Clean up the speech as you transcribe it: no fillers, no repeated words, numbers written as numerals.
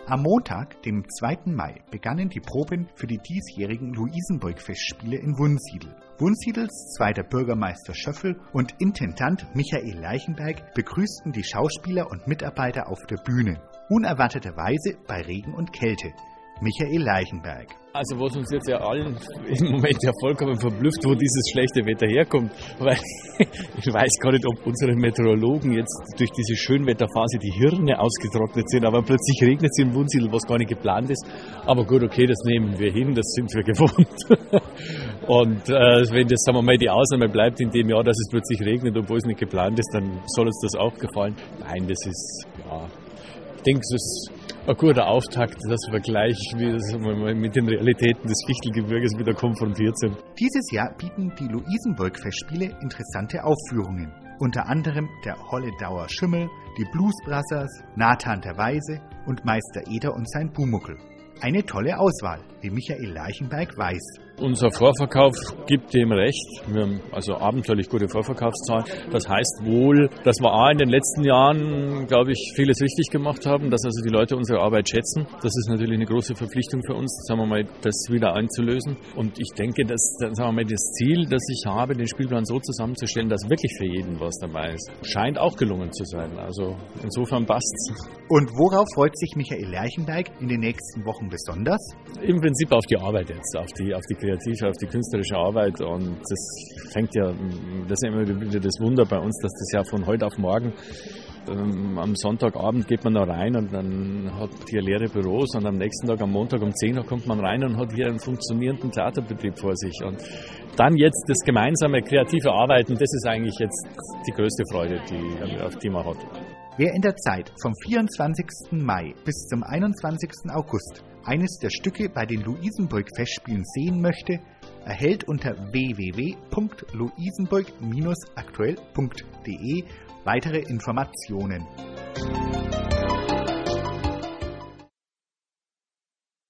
Am Montag, dem 2. Mai, begannen die Proben für die diesjährigen Luisenburg-Festspiele in Wunsiedel. Wunsiedels zweiter Bürgermeister Schöffel und Intendant Michael Leichenberg begrüßten die Schauspieler und Mitarbeiter auf der Bühne. Unerwarteterweise bei Regen und Kälte. Michael Leichenberg. Also was uns jetzt ja allen im Moment ja vollkommen verblüfft, wo dieses schlechte Wetter herkommt, weil ich weiß gar nicht, ob unsere Meteorologen jetzt durch diese Schönwetterphase die Hirne ausgetrocknet sind, aber plötzlich regnet es in Wunsiedel, was gar nicht geplant ist. Aber gut, okay, das nehmen wir hin, das sind wir gewohnt. Und wenn das, sagen wir mal, die Ausnahme bleibt in dem Jahr, dass es plötzlich regnet, obwohl es nicht geplant ist, dann soll uns das auch gefallen. Nein, das ist, ja, ich denke, es ist ein guter Auftakt, dass wir gleich mit den Realitäten des Fichtelgebirges wieder konfrontiert sind. Dieses Jahr bieten die Luisenburg-Festspiele interessante Aufführungen. Unter anderem der Holledauer Schimmel, die Blues Brothers, Nathan der Weise und Meister Eder und sein Pumuckl. Eine tolle Auswahl, wie Michael Leichenberg weiß. Unser Vorverkauf gibt dem recht. Wir haben also abenteuerlich gute Vorverkaufszahlen. Das heißt wohl, dass wir auch in den letzten Jahren, glaube ich, vieles richtig gemacht haben, dass also die Leute unsere Arbeit schätzen. Das ist natürlich eine große Verpflichtung für uns, sagen wir mal, das wieder einzulösen. Und ich denke, dass, sagen wir mal, das Ziel, das ich habe, den Spielplan so zusammenzustellen, dass wirklich für jeden was dabei ist, scheint auch gelungen zu sein. Also insofern passt's. Und worauf freut sich Michael Leichenberg in den nächsten Wochen besonders? Im Prinzip auf die Arbeit jetzt, auf die kreative, auf die künstlerische Arbeit, und das fängt ja, das ist immer wieder das Wunder bei uns, dass das ja von heute auf morgen, am Sonntagabend geht man da rein und dann hat hier leere Büros, und am nächsten Tag, am Montag um 10 Uhr kommt man rein und hat hier einen funktionierenden Theaterbetrieb vor sich. Und dann jetzt das gemeinsame kreative Arbeiten, das ist eigentlich jetzt die größte Freude, auf die man hat. Wer in der Zeit vom 24. Mai bis zum 21. August eines der Stücke bei den Luisenburg-Festspielen sehen möchte, erhält unter www.luisenburg-aktuell.de weitere Informationen.